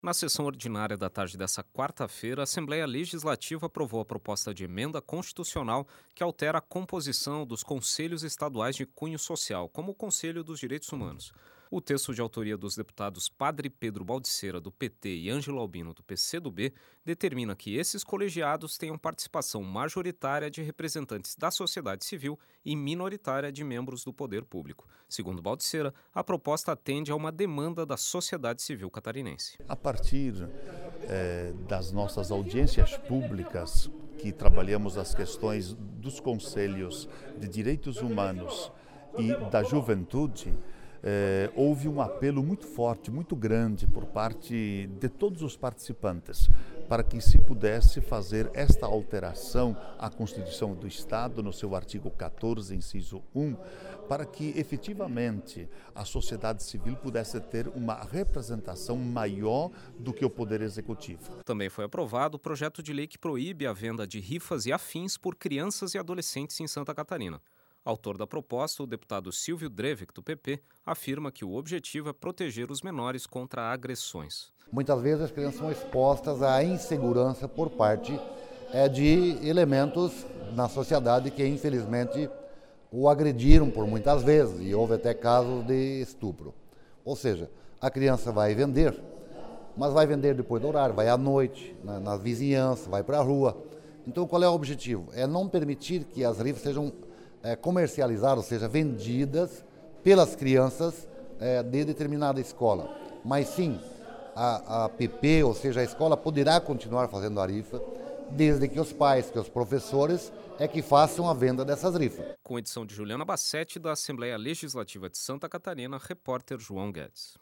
Na sessão ordinária da tarde dessa quarta-feira, a Assembleia Legislativa aprovou a proposta de emenda constitucional que altera a composição dos conselhos estaduais de cunho social, como o Conselho dos Direitos Humanos. O texto de autoria dos deputados Padre Pedro Baldiceira, do PT, e Ângelo Albino, do PCdoB, determina que esses colegiados tenham participação majoritária de representantes da sociedade civil e minoritária de membros do poder público. Segundo Baldiceira, a proposta atende a uma demanda da sociedade civil catarinense. A partir das nossas audiências públicas, que trabalhamos as questões dos conselhos de direitos humanos e da juventude, houve um apelo muito forte, muito grande por parte de todos os participantes para que se pudesse fazer esta alteração à Constituição do Estado, no seu artigo 14, inciso 1, para que efetivamente a sociedade civil pudesse ter uma representação maior do que o Poder Executivo. Também foi aprovado o projeto de lei que proíbe a venda de rifas e afins por crianças e adolescentes em Santa Catarina. Autor da proposta, o deputado Silvio Drevik, do PP, afirma que o objetivo é proteger os menores contra agressões. Muitas vezes as crianças são expostas à insegurança por parte de elementos na sociedade que infelizmente o agrediram por muitas vezes e houve até casos de estupro. Ou seja, a criança vai vender, mas vai vender depois do horário, vai à noite, na vizinhança, vai para a rua. Então qual é o objetivo? É não permitir que as rifas sejam comercializadas, ou seja, vendidas pelas crianças de determinada escola. Mas sim, a PP, ou seja, a escola poderá continuar fazendo a rifa, desde que os pais, que os professores, que façam a venda dessas rifas. Com edição de Juliana Bassetti, da Assembleia Legislativa de Santa Catarina, repórter João Guedes.